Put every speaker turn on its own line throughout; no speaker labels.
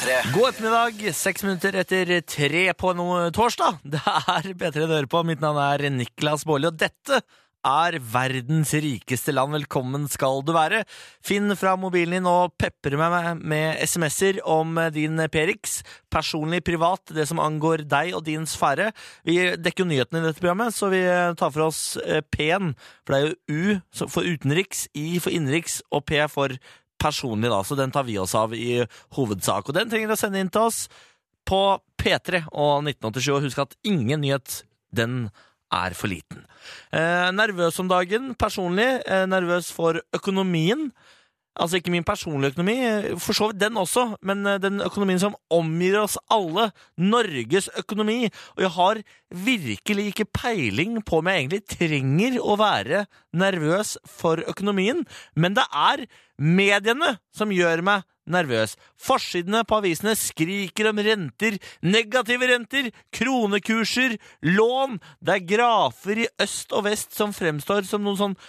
P3.
God ettermiddag, 6 minutter etter 3 på torsdag. Det P3 dør på. Mitt navn Niklas Baarli, og dette verdens rikeste land. Velkommen skal du være. Finn fra mobilen din og pepre meg med sms'er om din PRX, personlig, privat, det som angår deg og din sfære. Vi dekker jo nyhetene i dette programmet, så vi tar for oss P-en, for det jo U for utenriks, I for innenriks og P for personlig da, så den tar vi oss av i hovedsak, og den trenger å sende inn til oss på P3 og 1987, og husk at ingen nyhet, den for liten. Nervøs om dagen, personlig, nervøs for økonomien, altså ikke min personlige økonomi, for så vidt den også, men den økonomien som omgir oss alle, Norges økonomi, og jeg har virkelig ikke peiling på om jeg egentlig trenger å være nervøs for økonomien, men det mediene som gjør meg nervøs. Forsidene på avisene skriker om renter, negative renter, kronekurser, lån. Det grafer i øst og vest som fremstår som noen sånn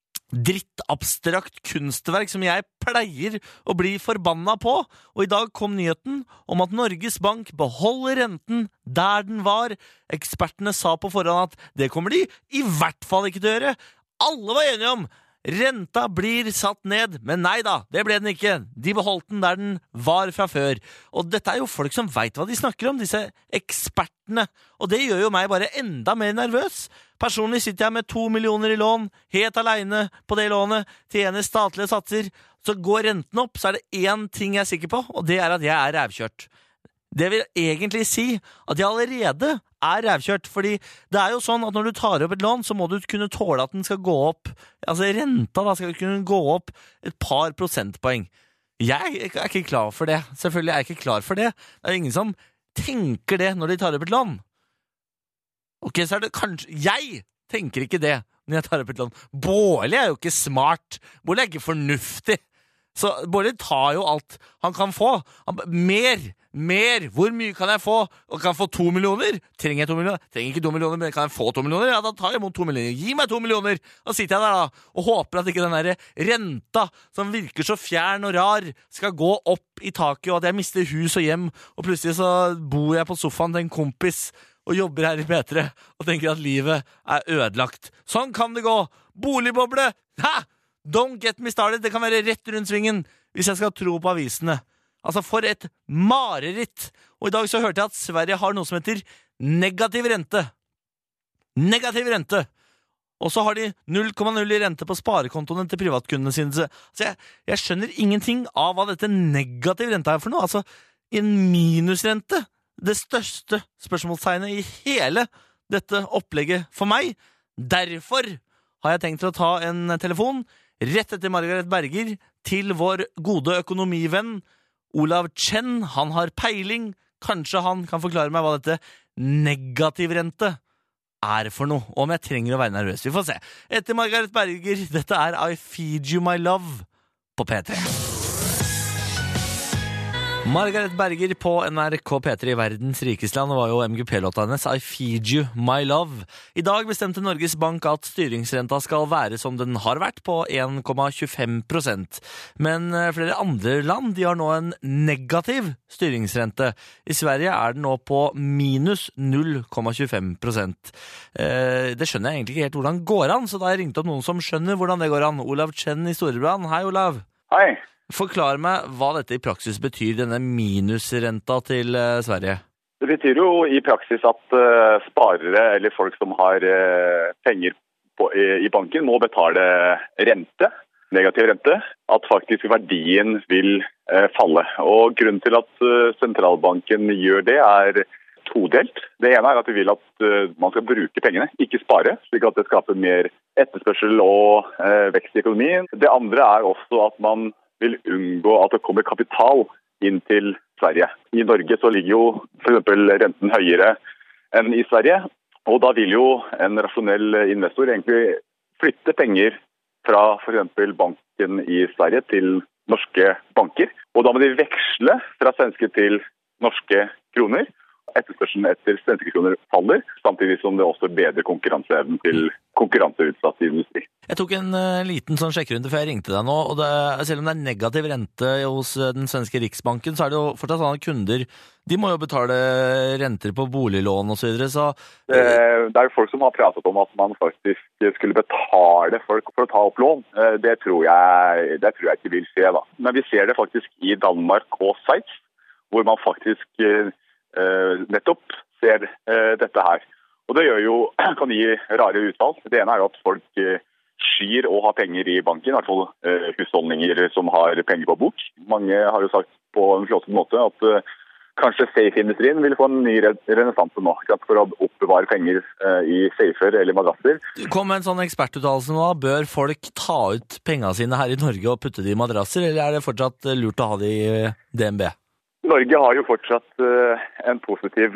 drittabstrakt kunstverk som jeg pleier å bli forbanna på, og i dag kom nyheten om at Norges Bank beholder renten der den var. Ekspertene sa på forhånd at det kommer de i hvert fall ikke til å gjøre. Alle var enige om renta blir satt ned, men nei da, det ble den ikke. De beholdt den der den var fra før. Og dette jo folk som vet hva de snakker om, disse ekspertene. Og det gjør jo meg bare enda mer nervøs. Personlig sitter jeg med 2 millioner i lån, helt alene på det lånet, tjener statlige satser. Så går renten opp, så det én ting jeg sikker på, og det at jeg rævkjørt. Det vil egentlig si at jeg allerede rævkjørt, fordi det jo sånn at når du tar opp et lån, så må du kunne tåle at den skal gå opp, altså renta da skal kunne gå opp et par prosentpoeng. Jeg ikke klar for det. Selvfølgelig jeg ikke klar for det. Det ingen som tenker det når de tar opp et lån. Ok, så det kanskje... Jeg tenker ikke det når jeg tar opp et lån. Baarli jo ikke smart. Baarli ikke fornuftig. Så Baarli tar jo alt han kan få. Mer. Hvor mye kan jeg få? Og kan jeg få 2 millioner? Trenger jeg 2 millioner? Trenger ikke 2 millioner, men kan jeg få 2 millioner? Ja, da tar jeg imot 2 millioner. Gi meg 2 millioner! Da sitter jeg der da, og håper at ikke den der renta, som virker så fjern og rar, skal gå opp i taket, og at jeg mister hus og hjem, og plutselig så bor jeg på sofaen til en kompis, og jobber her i P3, og tenker at livet ødelagt. Sånn kan det gå! Boligboble! Ha! Don't get me started, det kan være rett rundt svingen, hvis jeg skal tro på avisene. Altså, for et mareritt. Og i dag så hørte jeg at Sverige har noe som heter negativ rente. Negativ rente. Og så har de 0,0 i rente på sparekontoene til privatkundene sine. Så jeg skjønner ingenting av hva dette negativ rente for noe. Altså, en minusrente. Det største spørsmålstegnet i hele dette opplegget for meg. Derfor har jeg tenkt å ta en telefon rett etter Margaret Berger til vår gode økonomivenn Olav Chen. Han har peiling. Kanskje han kan forklare meg hva dette negativ rente for noe, og om jeg trenger å være nervøs. Vi får se. Etter Margaret Berger, dette I Feed You My Love på P3. Margaret Berger på NRK P3 i verdens rikeste land var jo MGP-låta hennes I Feed You My Love. I dag bestemte Norges Bank at styringsrenta skal være som den har vært, på 1,25%. Men flere andre land de har nå en negativ styringsrente. I Sverige den nå på minus 0,25%. Det skjønner jeg egentlig ikke helt hvordan det går an, så da har jeg ringt opp noen som skjønner hvordan det går an. Olav Chen i Storebrand. Hei, Olav.
Hei.
Forklar meg hva dette i praksis betyr, denne minusrenta til Sverige.
Det betyr jo i praksis at sparere eller folk som har penger i banken må betale rente, negativ rente, at faktisk verdien vil falle. Og grunnen til at sentralbanken gjør det todelt. Det ene at vi vil at man skal bruke pengene, ikke spare, slik at det skaper mer etterspørsel og vekst i økonomien. Det andre også at man vil unngå at det kommer kapital inn til Sverige. I Norge så ligger jo for eksempel renten høyere enn i Sverige, og da vil jo en rasjonell investor egentlig flytte penger fra for eksempel banken i Sverige til norske banker, og da må de veksle fra svenske til norske kroner, etterspørselen etter svenske kroner faller, samtidig som det også bedrer konkurranseevnen til konkurranseutsatt industri.
Jeg tok en liten sånn sjekkerunde før jeg ringte deg nå, og selv om det er negativ rente hos den svenske Riksbanken, så er det jo fortsatt sånn at kunder, de må jo betale renter på boliglån og så videre, så...
Det er jo folk som har pratet om at man faktisk skulle betale folk for å ta opp lån. Det tror jeg ikke vil skje da. Men vi ser det faktisk i Danmark og Sveits, hvor man faktisk nettopp ser dette her. Og det kan gi rare utfall. Det ene er jo at folk skyr å ha penger i banken, i hvert fall husholdninger som har penger på bok. Mange har jo sagt på en flott måte at kanskje safe-industrien vil få en ny renessanse nå, for å oppbevare penger i safer eller madrasser.
Kom med en sånn ekspertuttalelse nå, bør folk ta ut pengene sine her i Norge og putte de i madrasser, eller er det fortsatt lurt å ha de i DNB?
Norge har jo fortsatt en positiv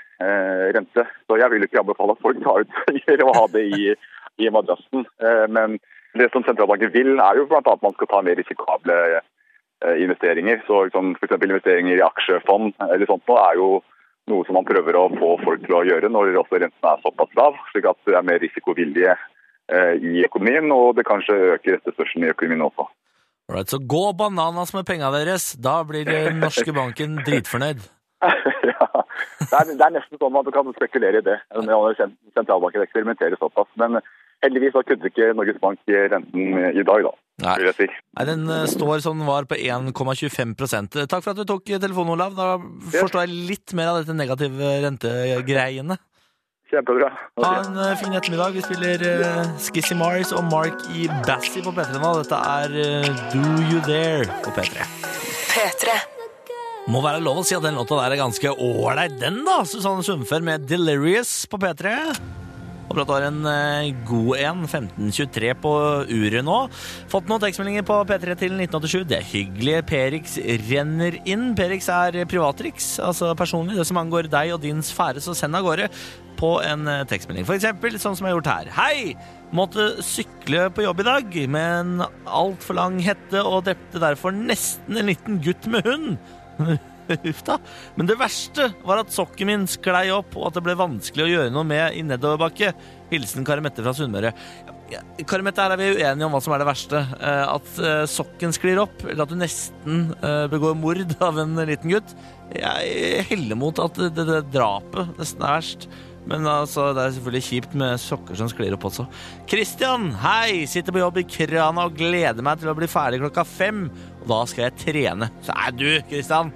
rente, så jeg vil ikke anbefale at folk tar ut penger og ha det i madrassen. Men det som sentralbanken vil er jo blant annet at man skal ta mer risikable investeringer. Så for eksempel investeringer i aksjefond eller sånt nå er jo noe som man prøver å få folk til å gjøre når også renten er såpass lav, slik at det er mer risikovillige i økonomien, og det kanskje øker etterspørselen i økonomien også.
Alright, så gå bananas med pengene deres, da blir den norske banken dritfornøyd.
Ja, det er nesten sånn at du kan spekulere i det, når sentralbanken eksperimenterer såpass, men heldigvis så kunne ikke Norges Bank renten i dag da.
Nei, den står som den var på 1,25%. Takk for at du tok telefonen, Olav. Da forstår jeg litt mer av dette negative rentegreiene.
Kjempebra.
Ha en fin ettermiddag. Vi spiller Skissy Mars og Mark E. Bassi på P3 nå. Dette er Do You Dare på P3.
P3.
Må være lov å si at den låta der er ganske ålreit, den da. Susanne Sundfør med Delirious på P3. Håper at du har en god en, 15.23 på uret nå. Fått noen tekstmeldinger på P3 til 1987. Det er hyggelig. Perix renner inn. Perix er privatriks, altså personlig, det som angår deg og din sfære, så send av gårde på en tekstmelding. For eksempel, sånn som jeg har gjort her. Hei! Måtte sykle på jobb i dag med en alt for lang hette og drepte derfor nesten en liten gutt med hund. Ufta. Men det verste var at sokken min sklei opp, og at det ble vanskelig å gjøre noe med i nedoverbakke. Hilsen Karimette fra Sunnmøre. Karimette, her er vi uenige om hva som er det verste. At sokken sklir opp, eller at du nesten begår mord av en liten gutt. Jeg heller mot at det drapet nesten er verst. Men altså, det er selvfølgelig kjipt med sokker som sklir opp også. Kristian, hei! Sitter på jobb i krana og gleder meg til å bli ferdig 5:00, og da skal jeg trene. Så er du, Kristian.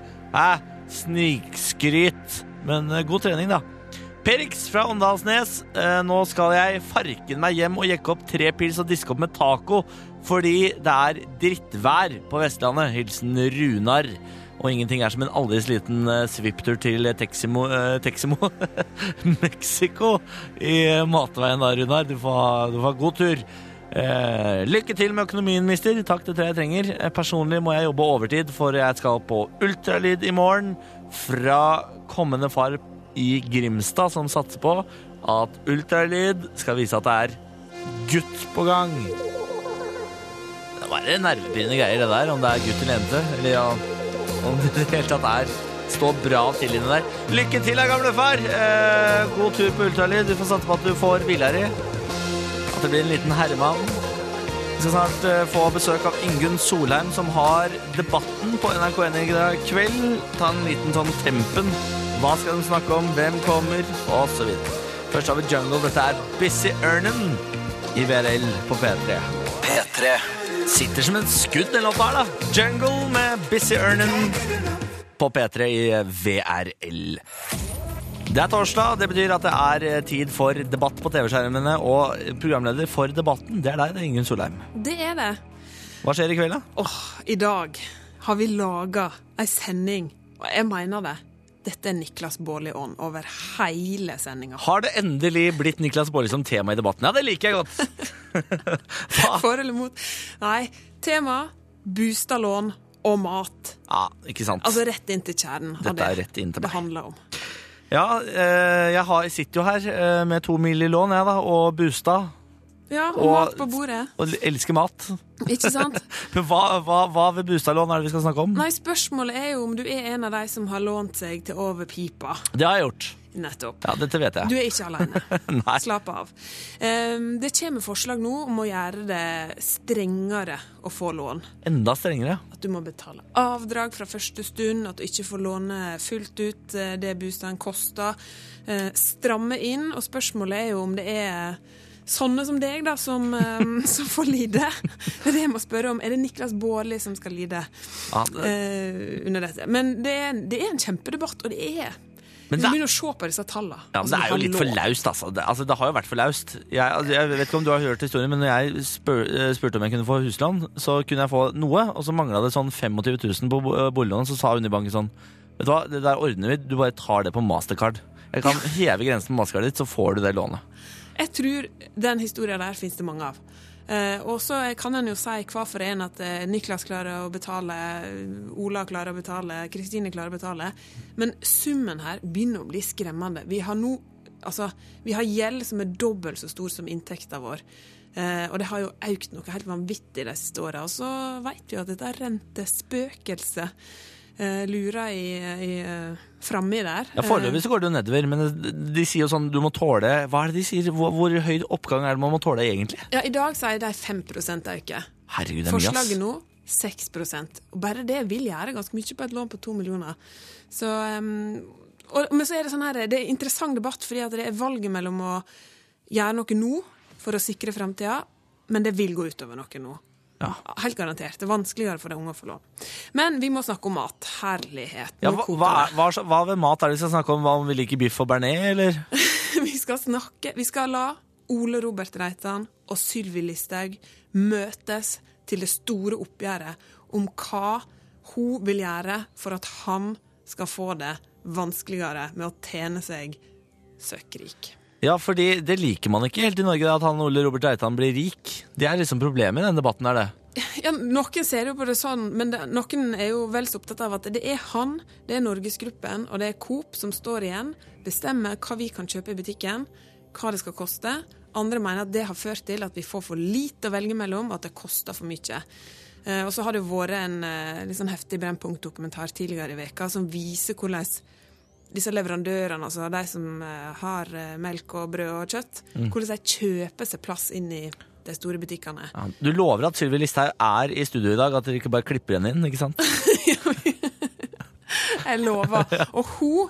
Snikskryt. Men god trening da. Perix fra Åndalsnes. Nå skal jeg farken meg hjem og jekke opp 3 pils og diske opp med taco, fordi det er drittvær på Vestlandet. Hilsen Runar. Og ingenting er som en aldri sliten svipptur til Teximo Mexico i matveien da, Runar. Du får ha god tur. Lykke til med økonomien, mister. Takk, det tror jeg trenger. Personlig må jeg jobbe overtid, for jeg skal på ultralyd i morgen fra kommende far i Grimstad, som satser på at ultralyd skal vise at det er gutt på gang. Det var nervepirrende greier det der, om det er gutt eller jente, eller om det helt tatt står bra til inne der. Lykke til, gamle far. God tur på ultralyd. Du får satse på at du får villere. At det blir en liten herremann. Vi skal snart få besøk av Ingunn Solheim, som har debatten på NRK1 i kveld. Ta en liten sånn tempen. Hva skal den snakke om? Hvem kommer? Og så videre. Først har vi Jungle. Dette er Busy Earnin' i VRL på P3.
P3.
Sitter som en skudd den låta her da. Jungle med Busy Earnin' på P3 i VRL. Det er torsdag, det betyr at det er tid for debatt på TV-skjermene, og programleder for debatten, det er deg, det er Ingunn Solheim.
Det er det.
Hva skjer i kveld da?
I dag har vi laget en sending, og jeg mener det. Dette er Niklas Baarli ånd over hele sendingen.
Har det endelig blitt Niklas Baarli som tema i debatten? Ja, det liker jeg godt.
For eller mot? Nei, tema, bostadlån og mat.
Ja, ikke sant.
Altså rett inn til kjernen.
Dette er rett inn til meg.
Det handler om.
Ja, jeg sitter jo her med 2 mill. i lån, jeg da, og bostad.
Ja, og mat på bordet.
Og elsker mat.
Ikke sant?
Men hva ved Bustadlån er det vi skal snakke om?
Nei, spørsmålet er jo om du er en av de som har lånt seg til over pipa.
Det har jeg gjort.
Nettopp.
Ja, dette vet jeg.
Du er ikke alene.
Nei.
Slapp av. Det kommer forslag nå om å gjøre det strengere å få lån.
Enda strengere.
At du må betale avdrag fra første stund, at du ikke får låne fullt ut det bostaden koster. Stramme inn, og spørsmålet er jo om det er sånne som deg da, som får lide. Det er det jeg må spørre om. Er det Niklas Baarli som skal lide under dette? Men det er en kjempedebatt, og det er... Men du begynner å se på disse tallene.
Ja, men det er jo litt for laust, altså. Det har jo vært for laust. Jeg vet ikke om du har hørt historien, men når jeg spurte om jeg kunne få huslån, så kunne jeg få noe, og så manglet det sånn 25 000 på boliglånet, så sa Unibanken sånn, vet du hva, det der ordner vi, du bare tar det på Mastercard. Jeg kan heve grensen på Mastercard ditt, så får du det lånet. Jeg
tror den historien der finnes det mange av. Og så kan en jo si hva for en at Niklas klarer å betale, Ola klarer å betale, Kristine klarer å betale. Men summen her begynner å bli skremmende. Vi har gjeld som er dobbelt så stor som inntekten vår. Og det har jo økt noe helt vanvittig de siste årene. Og så vet vi jo at dette rentespøkelse lurer framme der.
Ja, foreløpig så går det jo nedover, men de sier jo sånn, du må tåle, hva er det de sier? Hvor høy oppgang er det man må tåle egentlig?
Ja, i dag sier de 5% øke.
Herregud, det er mye, ass.
Forslaget nå, 6%. Og bare det vil gjøre ganske mye på et lån på 2 millioner. Så, men så er det sånn her, det er interessant debatt, fordi at det er valget mellom å gjøre noe nå, for å sikre fremtiden, men det vil gå utover noe nå. Ja. Helt garantert. Det er vanskeligere for de unge å få lån. Men vi må snakke om mat. Herlighet.
Ja, hva ved mat er det vi skal snakke om? Hva om vi liker biff og bearnés, eller?
Vi skal la Ole Robert Reitan og Sylvi Listhaug møtes til det store oppgjøret om hva hun vil gjøre for at han skal få det vanskeligere med å tjene seg søkkrik.
Ja, fordi det liker man ikke helt i Norge, at han Ole Robert Reitan blir rik. Det er liksom problemet i denne debatten, er det?
Ja, noen ser jo på det sånn, men noen er jo vel så opptatt av at det er han, det er Norgesgruppen, og det er Coop som står igjen, bestemmer hva vi kan kjøpe i butikken, hva det skal koste. Andre mener at det har ført til at vi får for lite å velge mellom, at det koster for mye. Og så har det vært en litt sånn heftig Brennpunkt-dokumentar tidligere i veka som viser hvordan disse leverandørene, altså de som har melk og brød og kjøtt, hvordan de kjøper seg plass inn i de store butikkene. Ja,
du lover at Sylvi Listhaug er i studio i dag, at dere ikke bare klipper henne inn, ikke sant?
Jeg lover. Og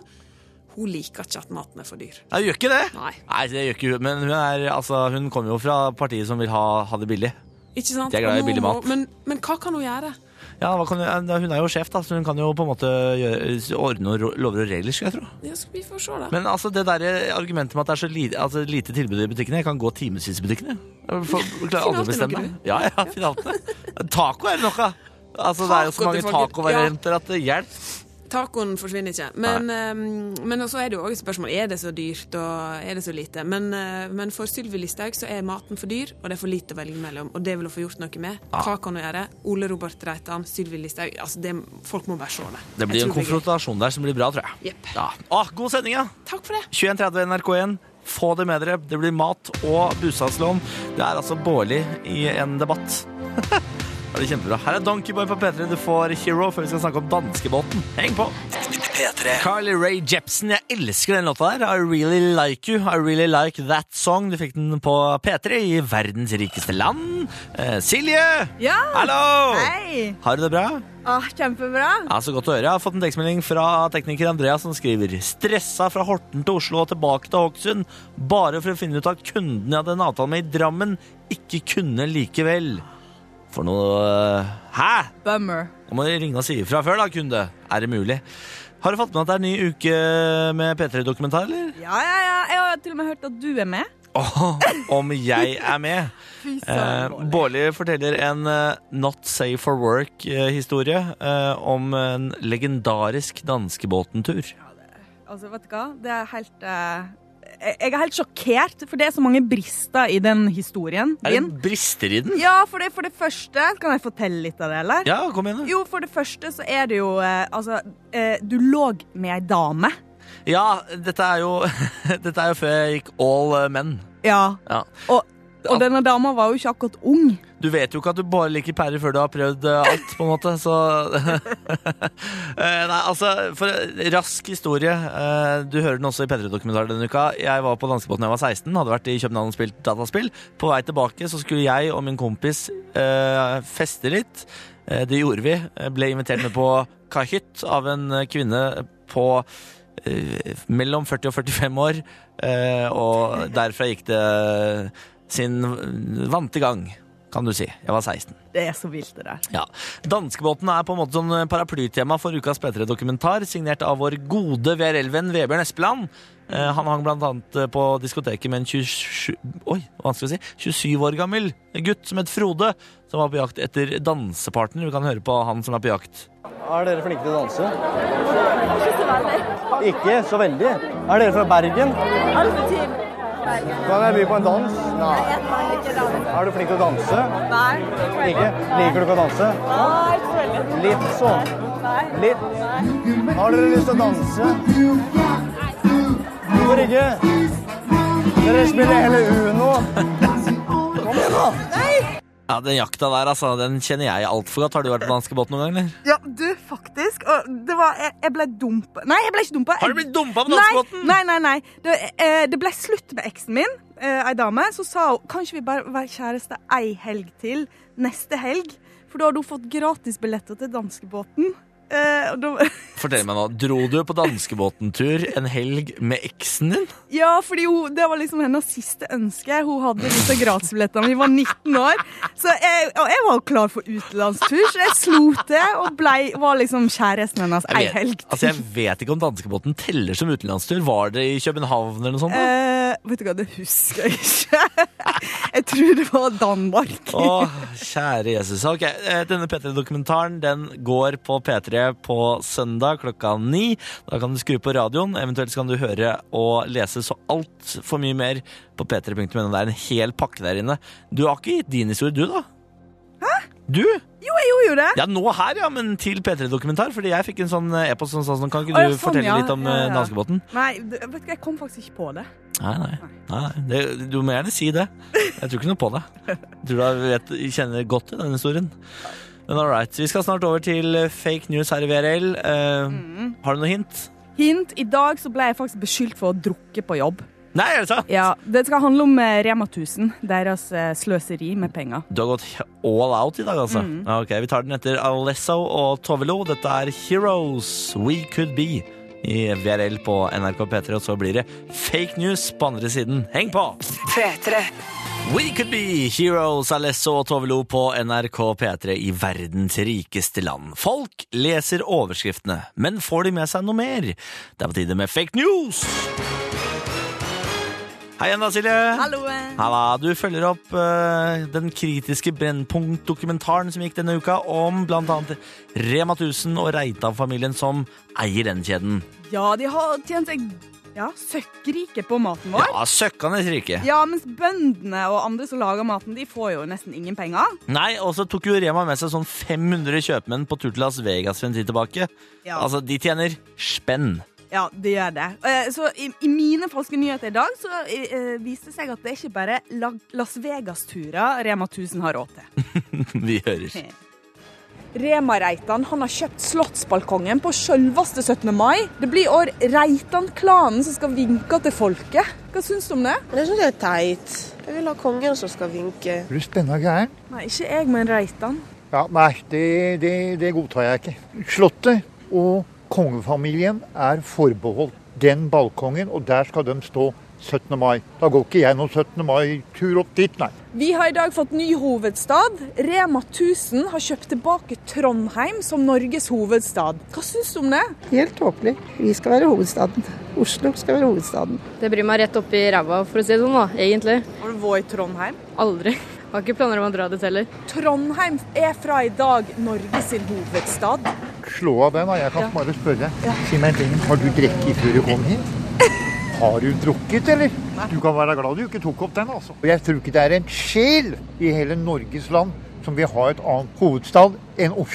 hun liker ikke at maten er for dyr.
Hun gjør ikke det?
Nei,
det gjør ikke hun. Men hun kommer jo fra partiet som vil ha det billig.
Ikke sant?
De er glad i billig mat.
Men hva kan hun gjøre?
Ja, hun er jo sjef, da, så hun kan jo på en måte ordne lover og regler, skal jeg tro.
Ja, skal vi få se da.
Men altså, det der argumentet med at det er så lite tilbud i butikkene, jeg kan gå timevis i butikkene. Klarer aldri å bestemme. Ja, finaltene. Taco er det noe. Altså, det er jo så mange taco-varianter at det hjelper.
Tacoen forsvinner ikke. Men også er det jo også et spørsmål, er det så dyrt, og er det så lite? Men for Sylvi Listhaug så er maten for dyr, og det er for lite å velge mellom, og det vil hun få gjort noe med. Hva kan hun gjøre? Ole Robert Reitan, Sylvi Listhaug, altså folk må bare se det.
Det blir en konfrontasjon der som blir bra, tror jeg.
Yep.
Ja. God sending, ja.
Takk for det.
21.30 NRK1. Få det med dere. Det blir mat og bostadslån. Det er altså Baarli i en debatt. Det er kjempebra. Her er Donkeyboy på P3. Du får Hero før vi skal snakke om danskebåten. Heng på!
P3.
Carly Rae Jepsen, jeg elsker den låta der. I really like you. I really like that song. Du fikk den på P3 i verdens rikeste land. Silje!
Ja!
Hallo!
Hei!
Har du det bra?
Kjempebra.
Ja, så godt å høre. Jeg har fått en tekstmelding fra tekniker Andreas som skriver: stressa fra Horten til Oslo og tilbake til Hokksund, bare for å finne ut at kunden jeg hadde en avtale med i Drammen ikke kunne likevel. For noe... Hæ?
Bummer.
Nå må du ringe og si ifra før da, kunde. Er det mulig? Har du fått med at det er en ny uke med P3-dokumentar, eller?
Ja. Jeg har til og med hørt at du er med.
Om jeg er med? Baarli forteller en Not Safe for Work-historie om en legendarisk danskebåtentur.
Altså, vet du hva? Det er helt... Jeg er helt sjokkert, for det er så mange brister i den historien din.
Er det brister i den?
Ja, for det første, kan jeg fortelle litt av det, eller?
Ja, kom igjen.
Jo, for det første så er det jo, du lå med ei dame.
Ja, dette er jo før jeg gikk all men.
Ja.
Ja.
Og Og denne dama var jo ikke akkurat ung.
Du vet jo ikke at du bare liker pærer før du har prøvd alt, på en måte, så Nei, altså, for rask historie. Du hører den også i P3-dokumentaren denne uka. Jeg var på danskebåten da jeg var 16, hadde vært i København og spilt dataspill. På vei tilbake så skulle jeg og min kompis feste litt. Det gjorde vi. Ble invitert med på kahytt av en kvinne på mellom 40 og 45 år, og derfra gikk det sin vante gang, kan du si. Jeg var 16.
Det så vilt det der.
Ja. Danskebåten på en måte sånn paraplytema for ukas P3-dokumentar, signert av vår gode VRL-venn Vebjørn Espeland. Han hang blant annet på diskoteket med en 27 år gammel gutt som het Frode, som var på jakt etter dansepartner. Vi kan høre på han som på jakt.
Dere flinke til å danse? Ikke så veldig. Ikke så veldig? Dere fra Bergen? Alltid. Kan jeg by på en dans? Nei. Du flink til å danse? Nei. Ikke? Liker du ikke å danse? Nei, ikke så veldig. Litt sånn? Nei. Litt? Har dere lyst til å danse? Hvorfor ikke? Dere spiller hele Uno. Kom igjen da! Nei!
Ja, den jakta der, altså, den kjenner jeg alt for godt. Har du vært på danskebåten noen gang, eller?
Ja, du, faktisk. Og det var, jeg ble dumpet. Nei, jeg ble ikke dumpet.
Har du blitt dumpet på danskebåten?
Nei. Det ble slutt med eksen min, ei dame. Så sa hun, kan ikke vi bare være kjæreste ei helg til neste helg? For da hadde hun fått gratis billetter til danskebåten.
Fortell meg nå, dro du på danskebåten-tur en helg med eksen din?
Ja, fordi det var liksom hennes siste ønske. Hun hadde disse gratisbillettene. Vi var 19 år. Så jeg var klar for utenlandstur, så jeg slo til og var liksom kjæresten hennes ei helg til.
Altså, jeg vet ikke om danskebåten teller som utenlandstur. Var det i København eller noe sånt?
Vet du hva, det husker jeg ikke. Jeg tror det var Danmark.
Kjære Jesus. Ok, denne P3-dokumentaren, den går på P3 på søndag klokka 9. Da kan du skru på radioen. Eventuelt kan du høre og lese så alt for mye mer på p3.no. Det en hel pakke der inne. Du har ikke gitt din historie, du da?
Hæ?
Du?
Jo, jeg gjorde det.
Ja, nå her, ja, men til P3-dokumentar. Fordi jeg fikk en sånn e-post som sånn, kan ikke du fortelle litt om danskebåten?
Nei, vet du, jeg kom faktisk ikke på det.
Nei. Du må gjerne si det. Jeg tror ikke noe på det. Jeg tror du kjenner godt til den historien. Men all right, vi skal snart over til fake news her i VRL. Har du noe hint?
Hint, i dag så ble jeg faktisk beskyldt for å drukke på jobb.
Nei, er det sant?
Ja, det skal handle om Rema 1000, deres sløseri med penger.
Du har gått all out i dag, altså. Ok, vi tar den etter Alesso og Tovelo. Dette Heroes We Could Be i VRL på NRK P3, og så blir det fake news på andre siden. Heng på!
P3.
We Could Be, Heroes, Alesso og Tovelo på NRK P3 i verdens rikeste land. Folk leser overskriftene, men får de med seg noe mer? Det på tide med fake news! Hei igjen da, Silje.
Hallo.
Halla, du følger opp den kritiske Brennpunkt-dokumentaren som gikk denne uka om blant annet Rema 1000 og Reitan-familien som eier den kjeden.
Ja, de har tjent seg søkkrike på maten vår.
Ja, søkkende rike.
Ja, mens bøndene og andre som lager maten, de får jo nesten ingen penger.
Nei, og så tok jo Rema med seg sånn 500 kjøpmenn på tur til Las Vegas for en tid tilbake.
Ja.
Altså, de tjener spenn.
Ja, de gjør det. Så i mine falske nyheter i dag så viste det seg at det ikke bare Las Vegas-turer Rema 1000 har råd til.
Vi hører.
Rema Reitan han har kjøpt slottsbalkongen på selveste 17. mai. Det blir år Reitan-klanen som skal vinke til folket. Hva syns du om det?
Det synes jeg teit. Jeg vil ha kongen som skal vinke.
Er du spennende gæren?
Nei, ikke jeg, men Reitan.
Ja, nei, det godtar jeg ikke. Slottet og kongefamilien forbeholdt den balkongen, og der skal de stå 17. mai. Da går ikke jeg noen 17. mai-tur opp dit, nei.
Vi har i dag fått ny hovedstad. Rema 1000 har kjøpt tilbake Trondheim som Norges hovedstad. Hva syns du om det?
Helt tåpelig. Vi skal være hovedstaden. Oslo skal være hovedstaden.
Det bryr meg rett opp i ræva, for å si det sånn da, egentlig.
Har du vært i Trondheim?
Aldri. Har ikke planer om å dra dit heller.
Trondheim fra i dag Norges sin hovedstad.
Slå av den, da. Jeg kan bare spørre. Si meg en ting. Har du drukket før du kom hit? Har du drukket, eller? Nei. Du kan være glad du ikke tok opp den, altså. Og jeg tror ikke det en sjel i hele Norges land som vil ha et annet hovedstad enn Oslo.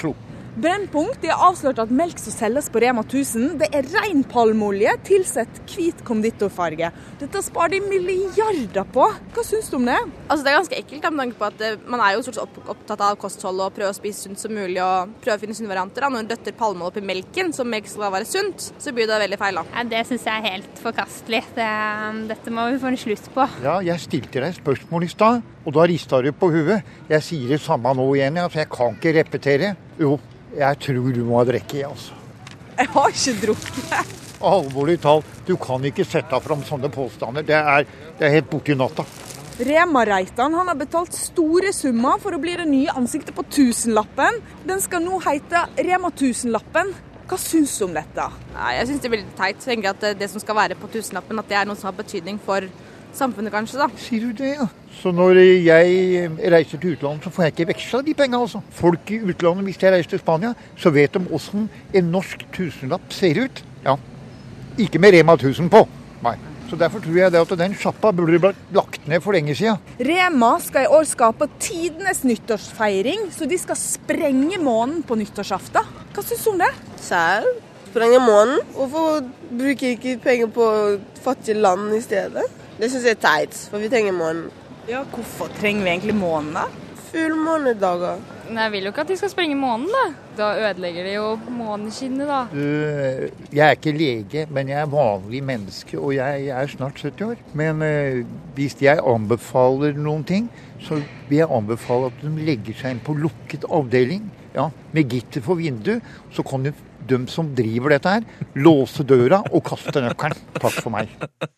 Brennpunkt har avslørt at melk som selges på Rema 1000, det er ren palmolje tilsett hvit konditorfarge. Dette sparer de milliarder på. Hva synes du om det?
Altså, det er ganske ekkelt, med tanke på at man er jo stort sett opptatt av kosthold og prøve å spise sunt som mulig og prøve å finne sunne varianter. Når du døtter palmeolje oppi melken, som melk skal være sunt, så blir det veldig feil.
Ja, det synes jeg er helt forkastelig. Dette må vi få en slutt på.
Ja, jeg stilte deg spørsmål i stad, og da ristet du på huet. Jeg sier det samme nå igjen, så jeg kan ikke repetere. Jo, jeg tror du må ha drikke, altså.
Jeg har ikke drukket.
Alvorlig talt, du kan ikke sette fram sånne påstander. Det er helt borti natta.
Rema Reitan han har betalt store summer for å bli det nye ansiktet på 1000-lappen. Den skal nå hete Rema 1000-lappen. Hva synes du om dette?
Nei, jeg synes det er veldig teit. Jeg tenker at det som skal være på 1000-lappen, at det er noe som har betydning for samfunnet kanskje da.
Sier du det, ja? Så når jeg reiser til utlandet, så får jeg ikke vekslet de pengene, altså. Folk i utlandet, hvis jeg reiser til Spania, så vet de hvordan en norsk 1000-lapp ser ut. Ja, ikke med Rema 1000 på. Nei. Så derfor tror jeg det at den sjappa burde blitt lagt ned for lenge siden.
Rema skal i år skape tidenes nyttårsfeiring, så de skal sprenge månen på nyttårsaften. Hva synes du om det?
Selv? Sprenge månen? Hvorfor bruker ikke penger på fattige land i stedet? Det synes jeg er teit, for vi trenger månen.
Ja, hvorfor trenger vi egentlig månen da?
Fullmånedager.
Nei, jeg vil jo ikke at de skal sprenge månen da. Da ødelegger de jo måneskinnet da.
Jeg er ikke lege, men jeg er vanlig menneske, og jeg er snart 70 år. Men hvis jeg anbefaler noen ting, så vil jeg anbefale at de legger seg inn på lukket avdeling, ja, med gitter for vinduet, så kan de som driver dette her, låse døra og kaste nøkkelen. Takk for meg.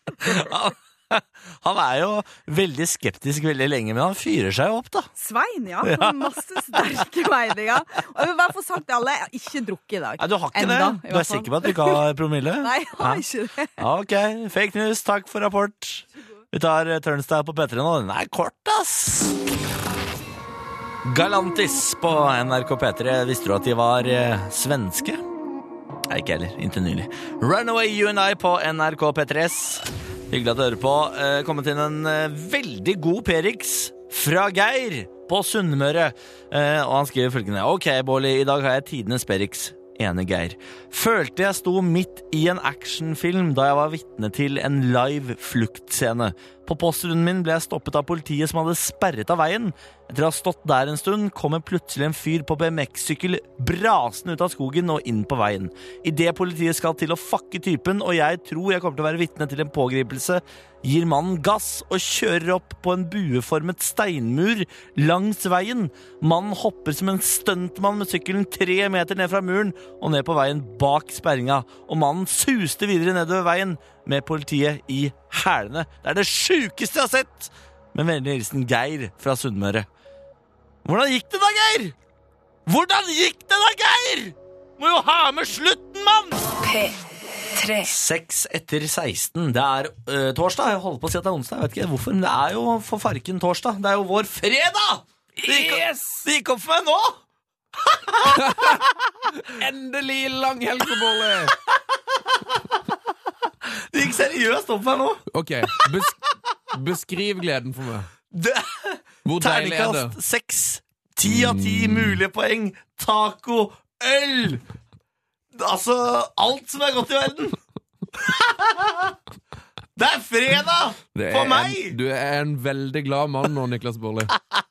Han er jo veldig skeptisk veldig lenge, men han fyrer seg opp da.
Svein, ja. Han har masse sterke meninger. Og jeg vil bare få sagt til alle, jeg har ikke drukket i dag.
Nei, du har ikke
Enda,
det? Du er sikker på at du ikke har promille?
Nei, jeg har ikke det.
Ok, fake news, takk for rapport. Vi tar Turnstile på P3 nå. Den er kort, ass! Galantis på NRK P3. Visste du at de var svenske? Nei, ikke heller, inntil nylig. Runaway You and I på NRK P3s. Hyggelig at du hører på. Kommet inn en veldig god Perix fra Geir på Sunnmøre. Og han skriver følgende: Ok, Bårli, i dag har jeg tidenes Perix. Ene Geir. Følte jeg sto midt i en actionfilm da jeg var vitne til en live fluktscene. På postrunden min ble jeg stoppet av politiet som hadde sperret av veien. Etter å ha stått der en stund, kommer plutselig en fyr på BMX-sykkel brasende ut av skogen og inn på veien. I det politiet skal til å fucke typen, og jeg tror jeg kommer til å være vitne til en pågripelse, gir mannen gass og kjører opp på en bueformet steinmur langs veien. Mannen hopper som en stuntmann med sykkelen 3 meter ned fra muren og ned på veien bak sperringa, og mannen suste videre nedover veien med politiet i hælene. Det er det sjukeste jeg har sett! Med vennlig hilsen Geir fra Sunnmøre. Hvordan gikk det da, Geir? Hvordan gikk det da, Geir? Må jo ha med slutten, mann! P3. 6:16. Det er torsdag. Jeg holder på å si at det er onsdag. Jeg vet ikke hvorfor, men det er jo for farken torsdag. Det er jo vår fredag! Det gikk opp for meg nå!
Endelig langhelg for Bårli!
Det gikk seriøst opp for meg nå.
Ok, beskriv gleden for meg. Hvor deilig er det?
Terningkast 6. 10 av 10 mulige poeng. Taco, øl. Altså, alt som er godt i verden. Det er fredag for meg.
Du er en veldig glad mann nå, Niklas Bårli.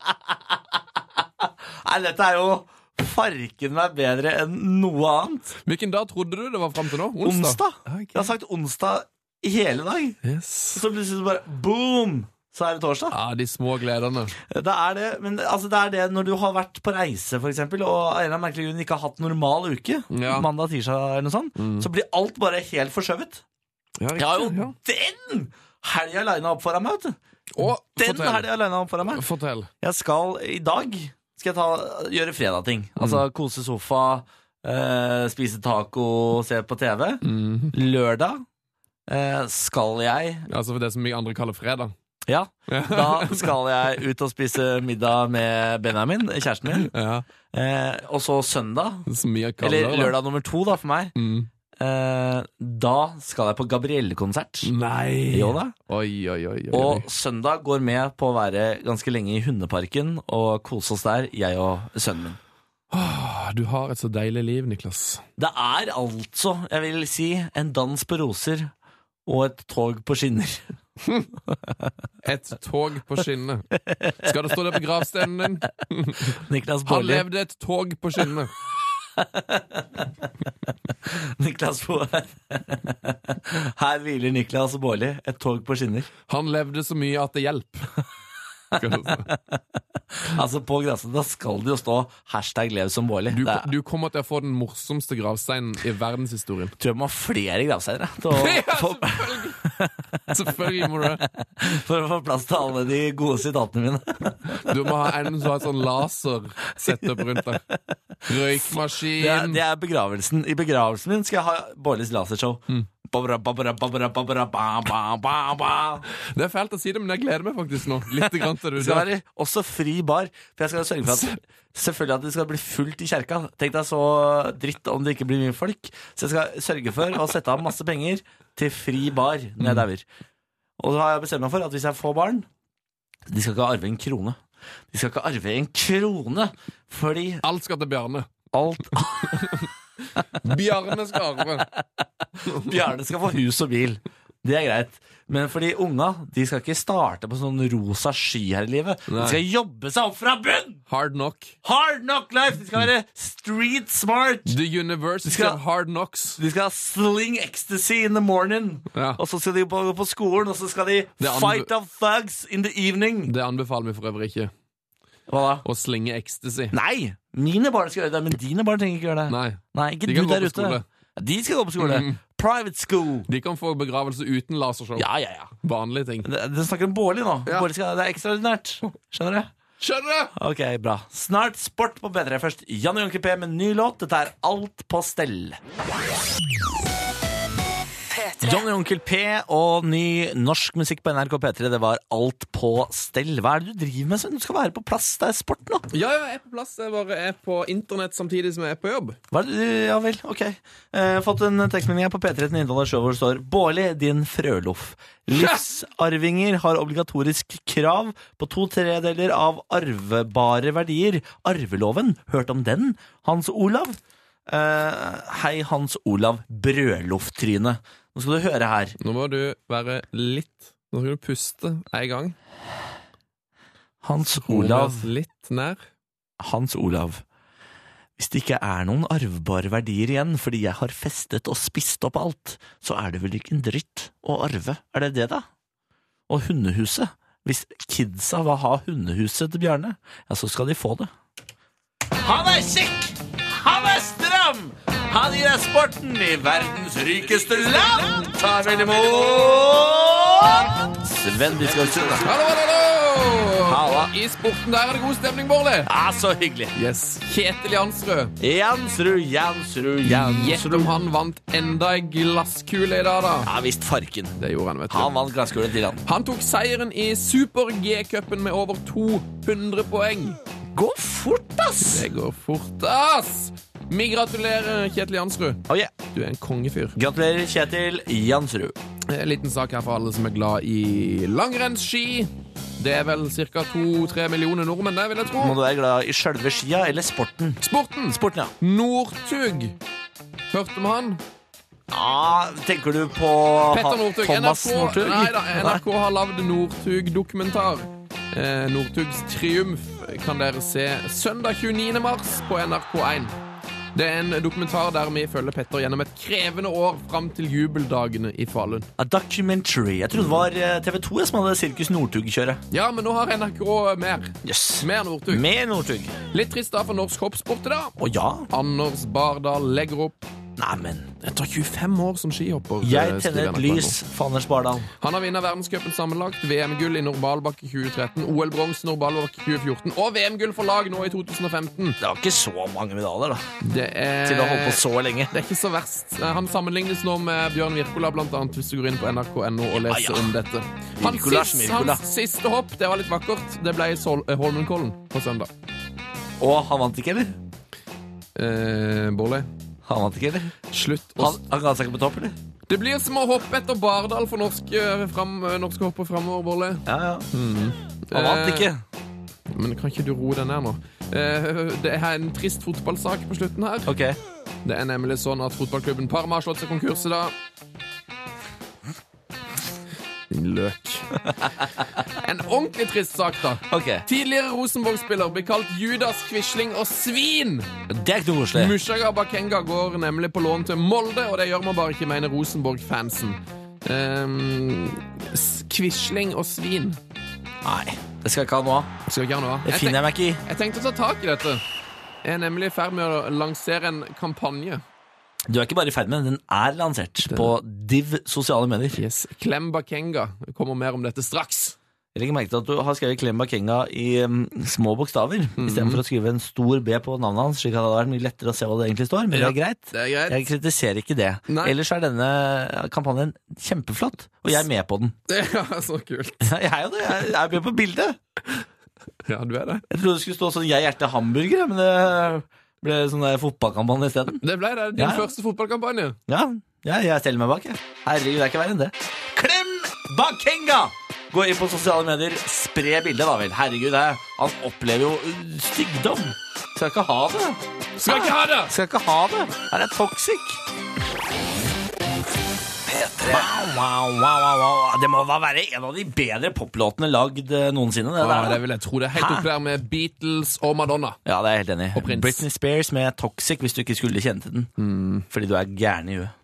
Nei, dette er jo farken meg bedre enn noe annet.
Hvilken dag trodde du det var frem til nå?
Onsdag.
Okay.
Jeg har sagt onsdag i hele dag.
Yes.
Så plutselig bare boom, så er det torsdag.
Ja, de små gledene.
Det er det, men altså, det er det når du har vært på reise for eksempel, og av en eller annen merkelig grunn ikke har hatt normal uke, mandag, tirsdag eller noe sånt, så blir alt bare helt forskjøvet. Ja, jeg har jo den helgen alene opp foran meg, vet du. Den helgen alene opp foran meg.
Fortell.
Jeg skal i dag gjøre fredag-ting. Altså kose sofa, spise taco, se på TV. Lørdag skal jeg...
Altså for det som vi andre kaller fredag.
Ja, da skal jeg ut og spise middag med Benjamin, kjæresten min. Ja. Og så søndag, eller lørdag nummer 2 da for meg, da skal jeg på Gabrielle-konsert.
Nei!
Jo da.
Oi.
Og søndag går med på å være ganske lenge i hundeparken og kose oss der, jeg og sønnen min.
Du har et så deilig liv, Niklas.
Det altså, jeg vil si, en dans på roser og et tog på skinner.
Et tog på skinner. Skal det stå det på gravstenen din?
Niklas Baarli.
Han levde et tog på skinner.
Niklas Baarli. Her hviler Niklas Baarli, et tog på skinner.
Han levde så mye at det hjelper.
Altså på gravsteinen, da skal det jo stå #lev som Baarli.
Du kommer til å få den morsomste gravsteinen i verdenshistorien.
Tror jeg må ha flere gravsteiner
Selvfølgelig må du det.
For å få plass til alle de gode sitatene mine.
Du må ha en som har et sånn laser sett opp rundt deg. Røykmaskin.
Det er begravelsen. I begravelsen min skal jeg ha Baarlis lasershow. Det er
fælt å si det, men jeg gleder meg faktisk nå. Litt grann til
det skal være også fri bar. For jeg skal sørge for at selvfølgelig at det skal bli fullt i kjerka. Tenk deg så dritt om det ikke blir mye folk. Så jeg skal sørge for å sette av masse penger til fri bar når jeg dauer. Og så har jeg bestemt meg for at hvis jeg får barn, de skal ikke arve en krone. De skal ikke arve en krone, fordi
alt skal til Bjarne.
Alt
Bjarne skal arve.
Bjarne skal få hus og bil. Det er greit. Men fordi unga, de skal ikke starte på sånn rosa sky her i livet. De skal jobbe seg opp fra bunn!
Hard knock.
Hard knock life! De skal være street smart.
The University of Hard Knocks.
De skal sling ecstasy in the morning.
Ja.
Og så skal de på skolen, og så skal de fight off thugs in the evening.
Det anbefaler vi for øvrig ikke.
Hva da?
Å slinge ecstasy.
Nei, mine barn skal gjøre det, men dine barn trenger ikke gjøre det. Nei, ikke du der ute. De skal gå på skole. Private school.
De kan få begravelse uten lasershow.
Ja.
Vanlige ting.
Det snakker om Baarli nå. Ja. Det er ekstraordinært. Skjønner du? Ok, bra. Snart sport på P3 først. Jan og Onkel P med ny låt. Dette er Alt på stell. Johnny Onkel P og ny norsk musikk på NRK P3. Det var Alt på stell. Hva er det du driver med? Du skal være på plass. Det er sport nå.
Ja, jeg er på plass. Jeg bare er på internett samtidig som jeg er på jobb.
Hva er det? Ja vel, ok. Fått en tekstmelding her på P3 til Innholdet Show hvor det står: Baarli, din frøloff. Livsarvinger har obligatorisk krav på 2/3 av arvebare verdier. Arveloven. Hørt om den? Hans Olav? Hei, Hans Olav Brødlofttryne. Nå skal du høre her.
Nå må du være litt. Nå skal du puste en gang.
Hans Olav.
Litt nær.
Hans Olav. Hvis det ikke er noen arvbare verdier igjen fordi jeg har festet og spist opp alt, så er det vel ikke en dritt å arve. Er det det da? Og hundehuset. Hvis kidsa vil ha hundehuset til Bjarne, ja, så skal de få det. Han er kjekk! Han er stram! Han gir deg sporten i verdens rikeste land! Ta vel imot Sven Biskov.
Hallo! I sporten der er det god stemning, Baarli.
Ja, så hyggelig.
Yes. Kjetil Jansrud.
Jansrud.
Gjett om han vant enda en glasskule i dag, da.
Ja, visst farken.
Det gjorde han, vet du.
Han vant glasskule til han.
Han tok seieren i Super-G-cupen med over 200 poeng.
Går fort, ass!
Det går fort, ass! Vi gratulerer Kjetil Jansrud.
Oh, yeah.
Du er en kongefyr.
Gratulerer Kjetil Jansrud.
En liten sak her for alle som er glad i langrennsski. Det er vel ca. 2-3 millioner nordmenn, det vil jeg tro.
Må du være glad i selve skia eller sporten?
Sporten,
ja.
Northug. Hørte om han?
Ja, tenker du på
Petter Northug.
Thomas Northug?
Nei da, NRK har lavet Northug-dokumentar. Northugs triumf kan dere se søndag 29. mars på NRK1. Det er en dokumentar der vi følger Petter gjennom et krevende år fram til jubeldagene i Falun.
A documentary. Jeg trodde det var TV2 som hadde Sirkus Northug-kjøret.
Ja, men nå har NRK mer.
Yes.
Mer Northug.
Mer Northug.
Litt trist da for norsk hoppsport i dag.
Å ja.
Anders Bardal legger opp.
Nei, men
det tar 25 år som skihopper.
Jeg tenner et lys for Anders Bardal.
Han har vunnet verdenscupen sammenlagt, VM-gull i normalbakke 2013, OL-bronse normalbakke 2014 og VM-gull for lag nå i 2015.
Det var ikke så mange medaljer da.
Til
å holde på så lenge.
Det er ikke så verst. Han sammenlignes nå med Bjørn Wirkola blant annet, hvis du går inn på nrk.no og leser om dette. Hans siste hopp, det var litt vakkert. Det ble i Holmenkollen på søndag.
Og han vant ikke, eller?
Baarli.
Han vant ikke, eller?
Slutt.
Han ga seg ikke på topp, eller?
Det blir som å hoppe etter Bardal for norske hopper fremover, Baarli.
Ja. Han vant ikke.
Men kan ikke du roe deg ned nå? Det er en trist fotballsak på slutten her.
Ok.
Det er nemlig sånn at fotballklubben Parma har slått seg konkurs i dag. Din løk. En ordentlig trist sak da.
Ok.
Tidligere Rosenborg-spiller blir kalt Judas, Quisling og svin.
Det er ikke noe koselig.
Mushaga Bakenga går nemlig på lån til Molde, og det gjør man bare ikke, mener Rosenborg-fansen. Quisling og svin.
Nei, det skal ikke ha noe av. Det finner jeg meg ikke i.
Jeg tenkte å ta tak i dette. Jeg er nemlig i ferd med å lansere en kampanje.
Du er ikke bare i ferd med, den er lansert på Div sosiale medier.
Yes, Klem Bakenga. Det kommer mer om dette straks.
Jeg legger merke til at du har skrevet Klem Bakenga i små bokstaver, i stedet for å skrive en stor B på navnet hans, slik at det hadde vært mye lettere å se hva det egentlig står, men det er greit. Jeg kritiserer ikke det.
Nei.
Ellers er denne kampanjen kjempeflott, og jeg er med på den.
Ja, så kult.
Jeg er jo det, jeg er med på bildet.
Ja, du er det.
Jeg trodde det skulle stå sånn jeg hjerte hamburger, men det ble sånn der fotballkampanje i stedet.
Det ble det, din første fotballkampanje.
Ja, jeg steller meg bak, jeg. Herregud, det er ikke verre enn det. Klem Bakenga! Gå inn på sosiale medier, spre bildet da vel. Herregud, han opplever jo stygdom. Skal ikke ha det.
Skal ikke ha det.
Her er toxic.
P3.
Wow. Det må da være en av de bedre poplåtene lagd noensinne.
Det vil jeg tro. Det er helt opp der med Beatles og Madonna.
Ja, det er jeg helt enig. Britney Spears med Toxic, hvis du ikke skulle kjenne til den. Fordi du er gæren i huet.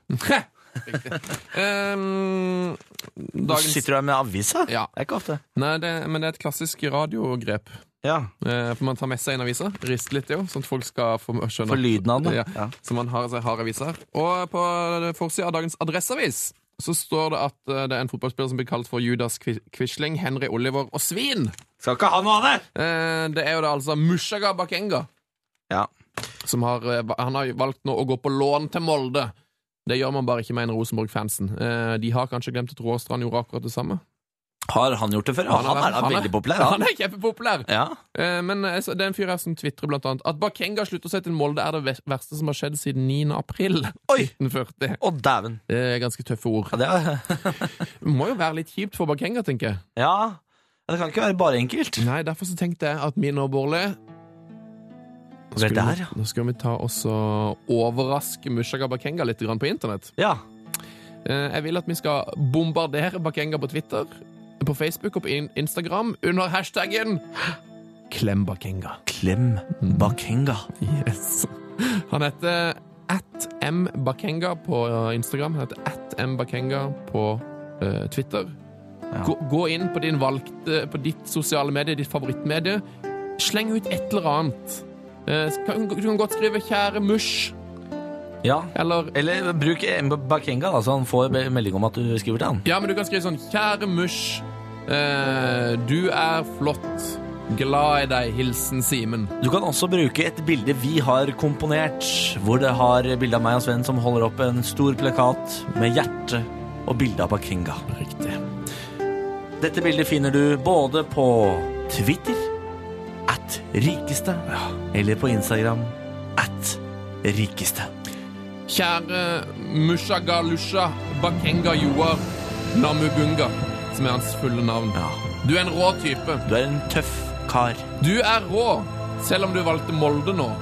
Sitter du her med avisa?
Ja.
Det er ikke ofte.
Nei, men det er et klassisk radiogrep.
Ja.
For man tar med seg en avisa, rister litt jo, sånn at folk skal få skjønne.
For lyden av det.
Ja. Så man har aviser. Og på forsiden av dagens Adresseavis så står det at det er en fotballspiller som blir kalt for Judas Quisling, Henry Oliver og svin.
Skal ikke ha noe av det!
Det er jo da altså Mushaga Bakenga.
Ja.
Han har valgt nå å gå på lån til Molde. Det gjør man bare ikke, mener Rosenborg-fansen. De har kanskje glemt at Roar Strand gjorde akkurat det samme.
Har han gjort det før? Han er veldig populær.
Han er kjempepopulær.
Ja.
Men det er en fyr her som twitterer blant annet at Bakenga slutter seg til Molde er det verste som har skjedd siden 9. april 1940.
Å, dæven.
Det er ganske tøffe ord.
Ja,
det må jo være litt kjipt for Bakenga, tenker jeg.
Ja, det kan ikke være bare enkelt.
Nei, derfor så tenkte jeg at min og Bårli Nå skal vi ta oss og overraske Mushaga Bakenga litt på internett.
Ja.
Jeg vil at vi skal bombardere Bakenga på Twitter, på Facebook og på Instagram under hashtaggen Klem Bakenga.
Klem Bakenga.
Yes. Han heter @mbakenga på Instagram. Han heter @mbakenga på Twitter. Ja. Gå inn på ditt sosiale medie, ditt favorittmedie. Sleng ut et eller annet. Du kan godt skrive 'kjære mush'.
Ja, eller bruk Bakenga, da, så han får melding om at du skriver til han.
Ja, men du kan skrive sånn 'kjære mush'. Du er flott. Glad i deg. Hilsen Simen.
Du kan også bruke et bilde vi har komponert, hvor det har bilde av meg og Sven som holder opp en stor plakat med hjerte og bilde av Bakenga.
Riktig.
Dette bildet finner du både på Twitter @rikeste eller på Instagram @rikeste.
Kjære Mushaga Lusha Bakenga Joar Namubunga, som er hans fulle navn.
Ja.
Du er en rå type.
Du er en tøff kar.
Du er rå, selv om du valgte Molde nå.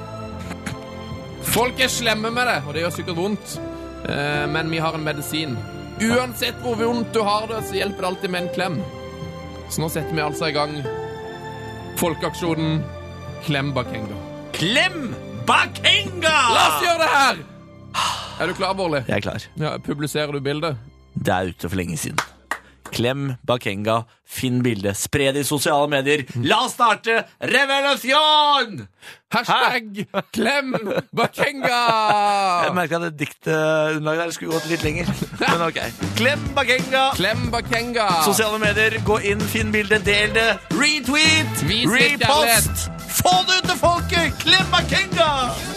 Folk er slemme med det, og det gjør sikkert vondt. Men vi har en medisin. Uansett hvor vondt du har det, så hjelper det alltid med en klem. Så nå setter vi altså i gang folkeaksjonen Klem Bakenga.
Klem Bakenga!
La oss gjøre det her! Er du klar, Bårli?
Jeg er klar.
Ja, publiserer du bildet?
Det er ute for lenge siden. Klem Bakenga, finn bildet, spre det i sosiale medier. La oss starte revolusjon!
Hashtag Klem Bakenga!
Jeg merker at det diktunderlaget der skulle gått litt lenger. Men ok. Klem Bakenga!
Klem Bakenga!
Sosiale medier, gå inn, finn bildet, del det. Retweet! Repost! Få det ut til folket! Klem Bakenga!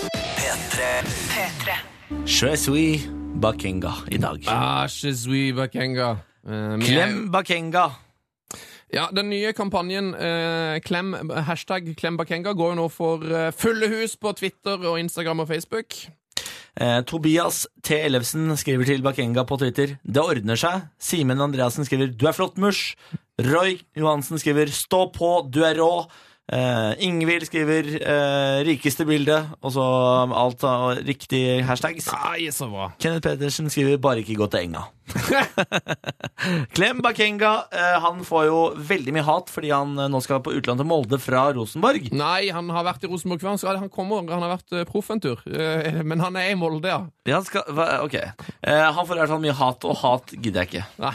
P3.
Je suis Bakenga i dag.
Je suis Bakenga.
Klem Bakenga.
Ja, den nye kampanjen hashtag Klem Bakenga går jo nå for fulle hus på Twitter og Instagram og Facebook.
Tobias T. Ellefsen skriver til Bakenga på Twitter: det ordner seg. Simen Andreasen skriver: du er flott, mush. Roy Johansen skriver: stå på, du er rå. Ingvild skriver rikeste bilde, og så alt av riktig hashtags.
Nei, så bra.
Kenneth Pedersen skriver bare ikke gå til enga. Clem Bakenga, han får jo veldig mye hat fordi han nå skal på utlandet til Molde fra Rosenborg.
Nei, han har vært i Rosenborg før. Han har vært proff en tur. Men han er i Molde, ja.
Ok. Han får i hvert fall mye hat, og hat gidder jeg ikke.
Nei.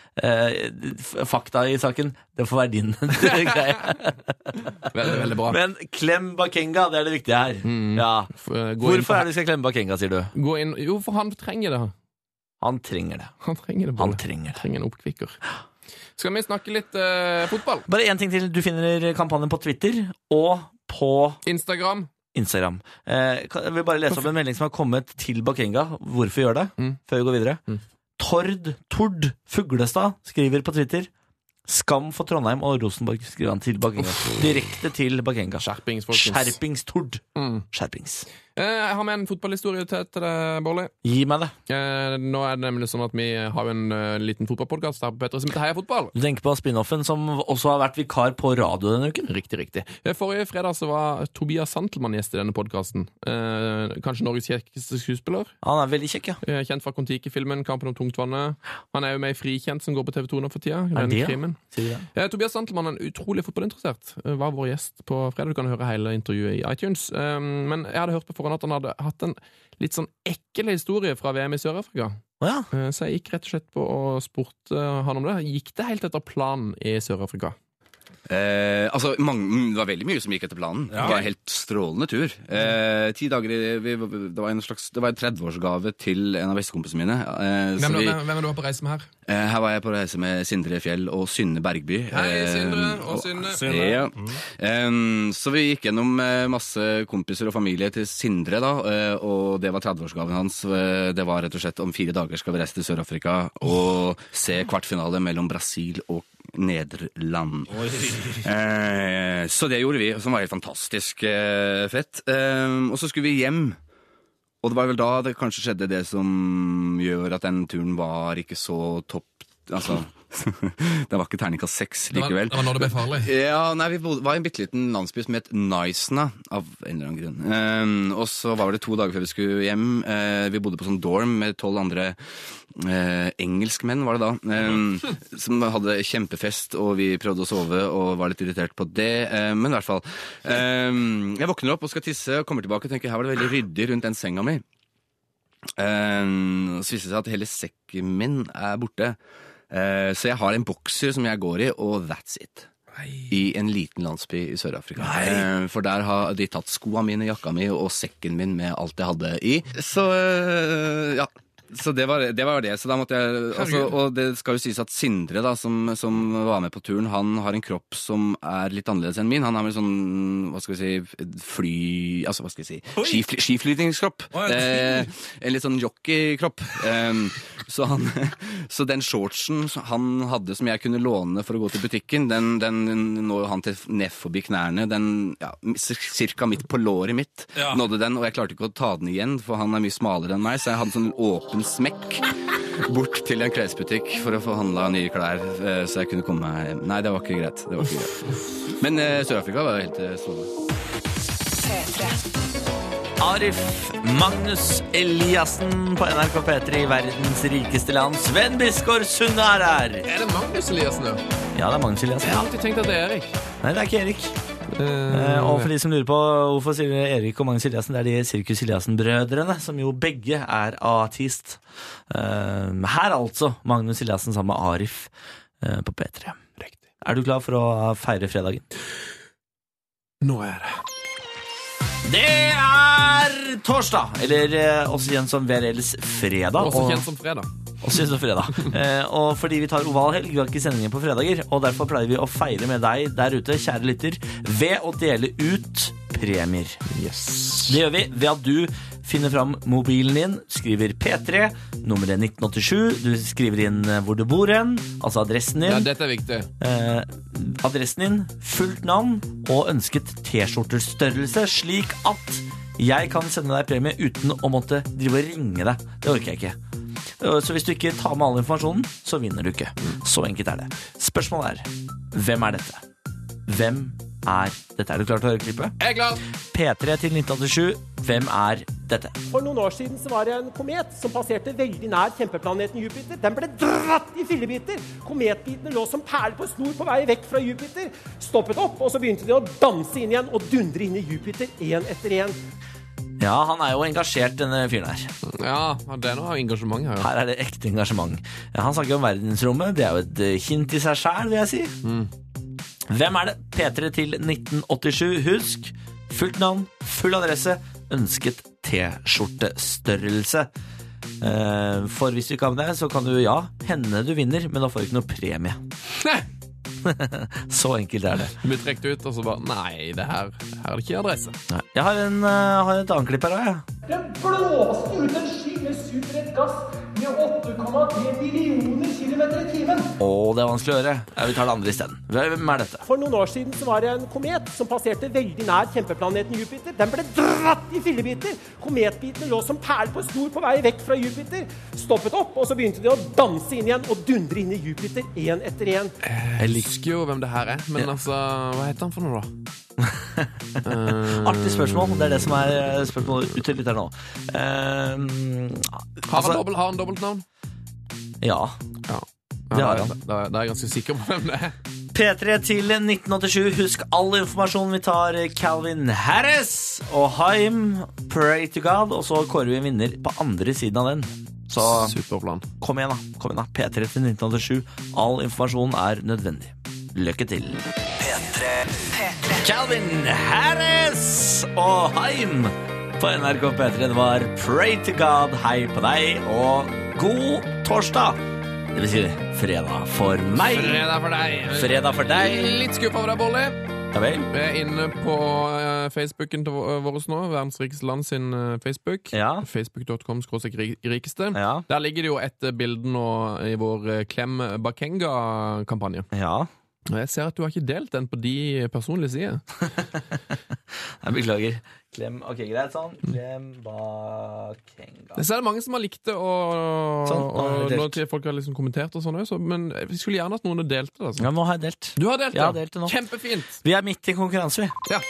Fakta i saken, det får være din greie.
Veldig bra.
Men Clem Bakenga, det er det viktige her. Ja. Hvorfor er det du skal klemme Bakenga, sier du?
Gå inn. Jo, for han trenger det.
Han trenger det.
Han trenger en oppkvikker. Skal vi snakke litt fotball?
Bare en ting til. Du finner kampanjen på Twitter og på
Instagram.
Jeg vil bare lese opp en melding som har kommet til Bakenga. Hvorfor gjør det? Før vi går videre. Tord Fuglestad skriver på Twitter: skam for Trondheim og Rosenborg, skriver han til Bakenga. Direkte til Bakenga.
Skjerpings, folkens.
Skjerpings, Tord. Skjerpings.
Jeg har med en fotballhistorie til deg, Bårli.
Gi meg det.
Nå er det nemlig sånn at vi har en liten fotballpodcast her på P3 som heter Heia Fotball.
Du tenker på spin-offen som også har vært vikar på radio denne uken?
Riktig. Forrige fredag så var Tobias Santelmann gjest i denne podcasten. Kanskje Norges kjekkeste skuespiller.
Han er veldig kjekk, ja.
Kjent fra Kon-Tiki-filmen Kampen om tungtvannet. Han er jo med i Frikjent som går på TV2 nå for tida. Tobias Santelmann er en utrolig fotballinteressert. Var vår gjest på fredag. Du kan høre hele intervjuet i iTunes. Men jeg hadde hørt på forhånd at han hadde hatt en litt sånn ekkel historie fra VM i Sør-Afrika.
Ja.
Så jeg gikk rett og slett på og spurte han om det. Gikk det helt etter planen i Sør-Afrika?
Det var veldig mye som gikk etter planen. Det var en helt strålende tur. 10 dager det var en 30-årsgave til en av bestekompisene mine.
Hvem er du på reise med her?
Her var jeg på reise med Sindre Fjell og Synne Bergby.
Hei, Sindre og Synne.
Ja. Så vi gikk gjennom masse kompiser og familie til Sindre da, og det var 30-årsgaven hans. Det var rett og slett om 4 dager skal vi reise til Sør-Afrika og se kvartfinale mellom Brasil og Nederland. Så det gjorde vi, som var helt fantastisk fett. Og så skulle vi hjem. Og det var vel da det kanskje skjedde det som gjør at den turen var ikke så topp. Altså, det var ikke terningkast 6 likevel.
Det var når det ble farlig?
Ja, nei, vi var i en bitteliten landsby som het Naisna, av en eller annen grunn. Og så var det 2 dager før vi skulle hjem. Vi bodde på sånn dorm med 12 andre engelskmenn, var det da, som hadde kjempefest, og vi prøvde å sove og var litt irritert på det. Men i hvert fall, jeg våkner opp og skal tisse og kommer tilbake og tenker, her var det veldig ryddig rundt den senga mi. Så viser det seg at hele sekken min er borte. Så jeg har en bokser som jeg går i, og that's it. I en liten landsby i Sør-Afrika. For der har de tatt skoene mine, jakka mi og sekken min med alt jeg hadde i. Så ja. Så det var det. Så da måtte jeg, og det skal jo sies at Sindre da, som var med på turen, han har en kropp som er litt annerledes enn min. Han har vel sånn, hva skal vi si, skiflytingskropp. En litt sånn jockeykropp. Så den shortsen han hadde som jeg kunne låne for å gå til butikken, den når han til ned forbi knærne, den cirka midt på låret mitt nådde den, og jeg klarte ikke å ta den igjen, for han er mye smalere enn meg, så jeg hadde sånn åpen smekk bort til en klesbutikk for å få handla nye klær, så jeg kunne komme meg hjem. Nei, det var ikke greit. Men Sør-Afrika var helt strålende.
Arif Magnus Eliassen på NRK P3 i verdens rikeste land. Sven Biskår Sunde er her.
Er det Magnus Eliassen, ja?
Ja, det er Magnus Eliassen.
Jeg har alltid tenkt at det er Erik.
Nei, det er ikke Erik. Og for de som lurer på hvorfor sier Erik og Magnus Eliassen, det er de Sirkus Eliassen-brødrene, som jo begge er artist. Her altså Magnus Eliassen sammen med Arif på P3.
Riktig.
Er du klar for å feire fredagen?
Nå er det.
Det er torsdag, eller også kjent som VRLs fredag.
Også kjent som fredag.
Og fordi vi tar oval helg, vi har ikke sendinger på fredager, og derfor pleier vi å feire med deg der ute, kjære lytter, ved å dele ut premier.
Yes.
Det gjør vi ved at du finner fram mobilen din, skriver P3, nummeret 1987, du skriver inn hvor du bor hen, altså adressen din.
Ja, dette er viktig.
Adressen din, fullt navn og ønsket t-skjortestørrelse, slik at jeg kan sende deg premie uten å måtte drive og ringe deg. Det orker jeg ikke. Så hvis du ikke tar med all informasjonen, så vinner du ikke. Så enkelt er det. Spørsmålet er, hvem er dette? Hvem dette? Er du klar til å høre klippet?
Jeg er klar.
P3 til 1987. Hvem dette?
For noen år siden så var det en komet som passerte veldig nær kjempeplaneten Jupiter. Den ble dratt i fillebiter. Kometbitene lå som perler på snor på vei vekk fra Jupiter. Stoppet opp, og så begynte de å danse inn igjen og dundre inn i Jupiter, en etter en.
Ja, han jo engasjert, denne fyren her.
Ja, det noe engasjement her.
Her det ekte engasjement. Ja, han snakker om verdensrommet. Det jo et hint i seg selv, vil jeg si. Hvem det? P3 til 1987. Husk, fullt navn, full adresse, ønsket T-skjortestørrelse. For hvis du ikke har med det, så kan du, hende du vinner, men da får du ikke noe premie. Så enkelt det.
Du blir trekt ut, og så bare, nei, det her det ikke adresse.
Nei. Jeg har et annet klipp her også,
Den blåste ut en sky med superrett gass med 8,3 millioner kilometer i timen.
Det vanskelig å høre. Vi tar det andre i stedet. Hvem dette?
For noen år siden så var det en komet som passerte veldig nær kjempeplaneten Jupiter. Den ble dratt i fillebiter. Kometbitene lå som perler på snor på vei vekk fra Jupiter. Stoppet opp, og så begynte de å danse inn igjen og dundre inn i Jupiter, en etter en.
Jeg liker jo hvem det her men altså, hva heter han for noe da?
Artig spørsmål. Det det som spørsmålet utydelig her nå.
Har han dobbeltnavn?
Ja. Det har han.
Da jeg ganske sikker på hvem det
P3 til 1987. Husk all informasjon. Vi tar Calvin Harris og Haim, Pray to God, og så kårer vi en vinner på andre siden av den. Så
superplan.
Kom igjen da. P3 til 1987. All informasjon nødvendig. Lykke til. P3. Calvin Harris og Haim på NRK P3. Det var Pray to God. Hei på deg, og god torsdag. Det vil si fredag for meg. Fredag for deg.
Litt skuffet over deg, Bolle.
Ja vel.
Vi inne på Facebooken til vår nå, Verdens rikeste land sin Facebook.
Ja.
Facebook.com/rikeste.
Ja. Der
ligger det jo et bilde nå i vår Klem Bakenga-kampanje.
Ja.
Jeg ser at du har ikke delt den på de personlige sider.
Jeg beklager. Klem, ok, greit sånn. Klem Bakenga.
Det er mange som har likt det, og noen folk har liksom kommentert og sånn også, men vi skulle gjerne at noen har delt det. Altså.
Ja, nå har jeg delt.
Du har delt det?
Jeg har delt det nå.
Kjempefint.
Vi midt i konkurranse, vi.
Ja.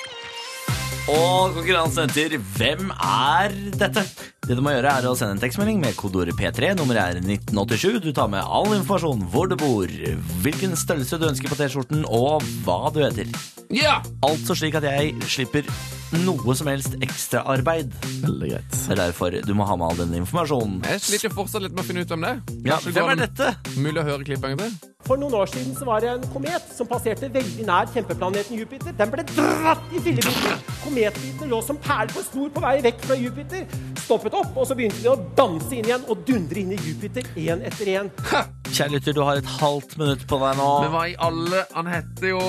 Og konkurransen heter Hvem dette? Det du må gjøre å sende en tekstmelding med kodeordet P3. Nummeret 1987. Du tar med all informasjon, hvor du bor, hvilken størrelse du ønsker på T-skjorten, og hva du heter.
Ja!
Altså slik at jeg slipper noe som helst ekstra arbeid.
Veldig greit.
Det derfor du må ha med all denne informasjonen.
Jeg sliter fortsatt litt med å finne ut om det.
Ja, hvem dette?
Mulig å høre klippet til.
For noen år siden så var det en komet som passerte veldig nær kjempeplaneten Jupiter. Den ble dratt i fillebiter. Kometbitene lå som perler på snor på vei vekk fra Jupiter. Stoppet opp, og så begynte de å danse inn igjen og dundre inn i Jupiter, en etter en.
Kjære lytter, du har et halvt minutt på deg nå.
Men hva i alle? Han heter jo...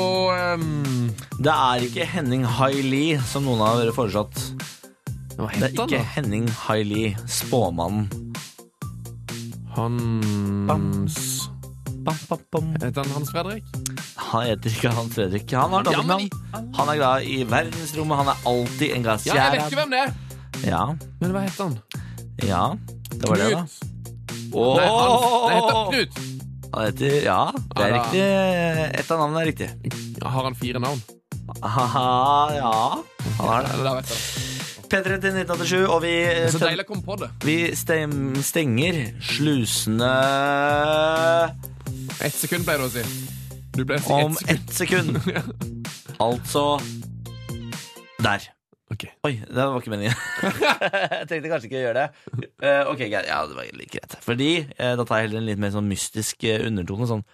Det ikke Henning Hailey, som noen har foreslått.
Hva
det
heter han
ikke
da?
Henning Hailey, spåmannen.
Heter han Hans Fredrik?
Han heter ikke Hans Fredrik. Han har dobbeltnavn. Han glad i verdensrommet. Han alltid engasjert.
Ja, jeg vet ikke hvem det
Ja.
Men hva heter han?
Ja, det var det da.
Nei, det heter Knut.
Han heter, ja, det riktig. Et av navnene riktig.
Har han 4 navn?
Ja, han har det.
Da vet jeg.
P3 til 1987, og vi...
Så deilig å komme på det.
Vi stenger slusene...
1 sekund ble det å si. Du ble å si
om 1 sekund. Altså der.
Ok.
Oi, det var ikke meningen. Jeg tenkte kanskje ikke å gjøre det. Ok, greit. Ja, det var like greit. Fordi da tar jeg heller en litt mer sånn mystisk undertone. Sånn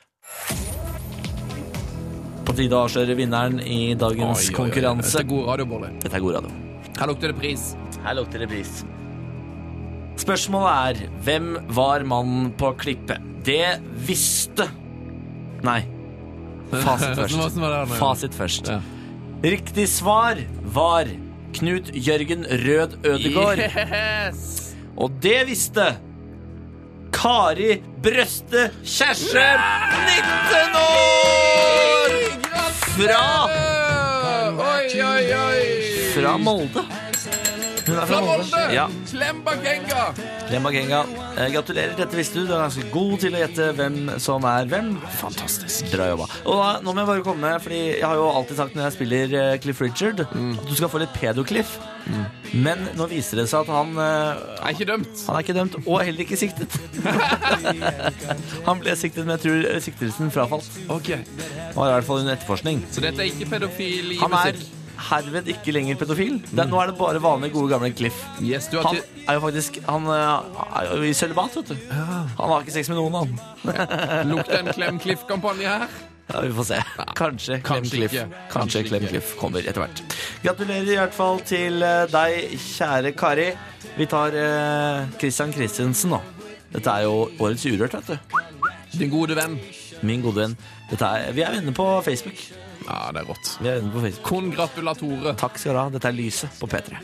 på tide å avsløre vinneren i dagens konkurranse.
Dette god radio, Bolle.
Dette god radio.
Her lukter det pris.
Her lukter det pris. Spørsmålet hvem var mannen på klippet? Det visste... Nei. Fasit først. Fasit først. Ja. Riktig svar var Knut Jørgen Rød Ødegård.
Yes!
Og det visste Kari Brøste Kjærsjø, 19 år! Fra Molde. Hun er
Fra Molde!
Ja.
Klembagenga!
Klembagenga. Gratulerer, dette visste du. Du er ganske god til å gjette hvem som er hvem.
Fantastisk.
Bra jobba. Og da, nå må jeg bare komme med, fordi jeg har jo alltid sagt når jeg spiller Cliff Richard, at du skal få litt pedo-Cliff. Men nå viser det seg at han
er ikke dømt.
Han er ikke dømt, og heller ikke siktet. Han ble siktet, men jeg tror siktelsen frafalt.
Ok.
Han var i hvert fall under etterforskning.
Så dette er ikke pedofil i
Han er
musikk?
herved ikke lenger pedofil. Nå er det bare vanlig gode gamle Cliff.
Yes, du har
Han er jo faktisk Han er jo i sølibat, vet du. Han har ikke sex med noen, han.
Lukter en Klem Cliff-kampanje her?
Ja, vi får se. Kanskje Klem Cliff. Kanskje Klem Cliff kommer etter hvert. Gratulerer i hvert fall til deg, kjære Kari. Vi tar Christian Christensen nå. Dette er jo årets Urørt, vet du.
Din gode venn.
Min gode venn. Vi er venner på Facebook.
Ja, det er rått.
Vi er venner på Facebook.
Kongratulatore.
Takk skal du ha. Dette er Lyset på P3.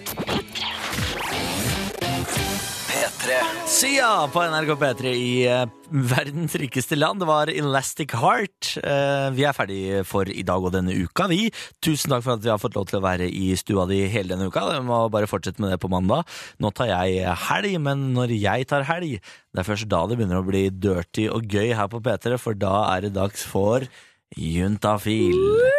Sia på NRK P3 i verdens rikeste land. Det var Elastic Heart. Vi er ferdig for i dag og denne uka, vi. Tusen takk for at vi har fått lov til å være i stua di hele denne uka. Vi må bare fortsette med det på mandag. Nå tar jeg helg, men når jeg tar helg, det er først da det begynner å bli dirty og gøy her på P3, for da er det dags for Juntafil.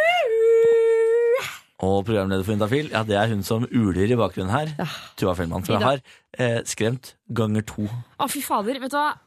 Og programleder for Juntafil, ja, det er hun som uler i bakgrunnen her. Tuva Fellmann, som jeg har skremt ganger 2.
Å, fy fader, vet du hva?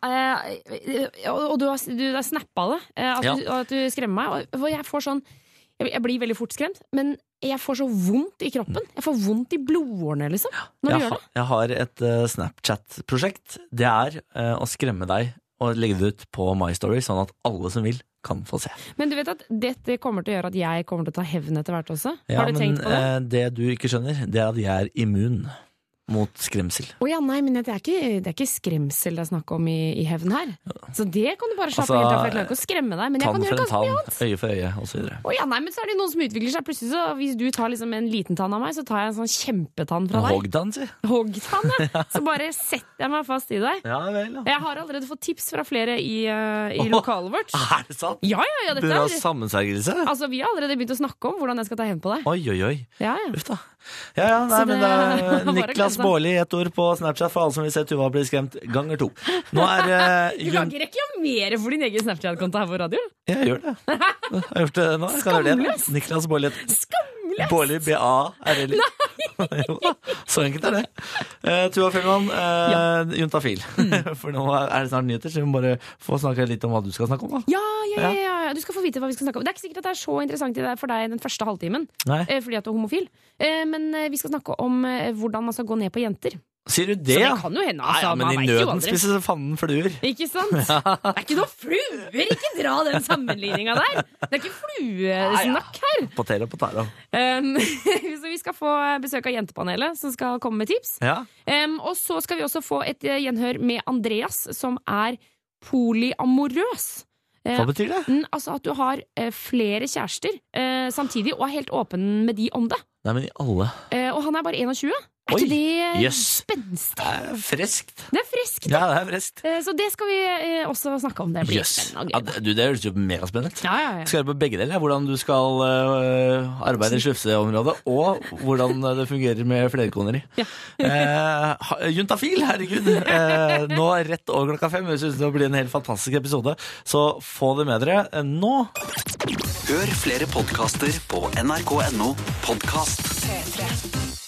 Og du har snappet det, at du skremmer meg. Og jeg får sånn, jeg blir veldig fort skremt, men jeg får så vondt i kroppen. Jeg får vondt i blodårene, liksom, når du gjør det.
Jeg har et Snapchat-prosjekt. Det er å skremme deg og legge det ut på My Story, sånn at alle som vil kan få se.
Men du vet at dette kommer til å gjøre at jeg kommer til å ta hevn etter hvert også?
Ja,
har du tenkt på det?
Det du ikke skjønner, det er at jeg er immun mot skremsel.
Nei, men det er ikke skremsel det er snakk om i hevn her. Så det kan du bare slappe helt av, for jeg klarer ikke å skremme deg, men jeg kan gjøre ganske mye annet.
Øye for øye, og så videre.
Nei, men så er det noen som utvikler seg. Plutselig så, hvis du tar liksom en liten tann av meg, så tar jeg en sånn kjempetann fra deg.
Hoggtann, si.
Hoggtann, ja. Så bare setter jeg meg fast i deg.
Ja, vel, ja.
Jeg har allerede fått tips fra flere i lokalet vårt.
Er det sant?
Ja, dette
Bør ha sammensvergelse?
Altså, vi har allerede begynt å snakke om hvordan jeg skal ta hevn på deg.
Oi.
Ja.
Uff da. Nei, men det er Niklas Baarli, et ord på Snapchat for alle som vil se Tuva bli skremt ganger 2. Nå er
Du kan ikke reklamere for din egen Snapchat-konto her på radio?
Jeg gjør det. Jeg har gjort det nå.
Skamløs!
Niklas Baarli.
Skamløs!
Baarli, B-A-R-L. Nei! Så enkelt er det. Tuva Fellmann, Juntafil. For nå er det snart nyheter, så vi må bare få snakke litt om hva du skal snakke om, da.
Ja. Du skal få vite hva vi skal snakke om. Det er ikke sikkert at det er så interessant for deg den første halvtimen, fordi at du er homofil. Men vi skal snakke om hvordan man skal gå ned på jenter.
Sier du det?
Så det kan jo hende, altså.
Men i nøden spiser fanden fluer.
Ikke sant? Det er ikke noe fluer! Ikke dra den sammenligninga der! Det er ikke fluesnakk her.
Poter og potaro.
Så vi skal få besøk av Jentepanelet, som skal komme med tips.
Ja.
Og så skal vi også få et gjenhør med Andreas, som er polyamorøs.
Hva betyr det?
Altså at du har flere kjærester samtidig, og er helt åpen med de om det.
Nei, men i alle.
Og han er bare 21. Er ikke det spenstig?
Det er friskt.
Det er friskt.
Ja, det er friskt.
Så det skal vi også snakke om. Det blir spennende.
Ja, det høres jo megaspennende.
Ja.
Skal høre på begge deler, hvordan du skal arbeide i slufseområdet, og hvordan det fungerer med flerkoneri. Juntafil, herregud. Nå rett over 5:00. Jeg synes det blir en helt fantastisk episode, så få det med dere nå.
Hør flere podcaster på nrk.no podcast.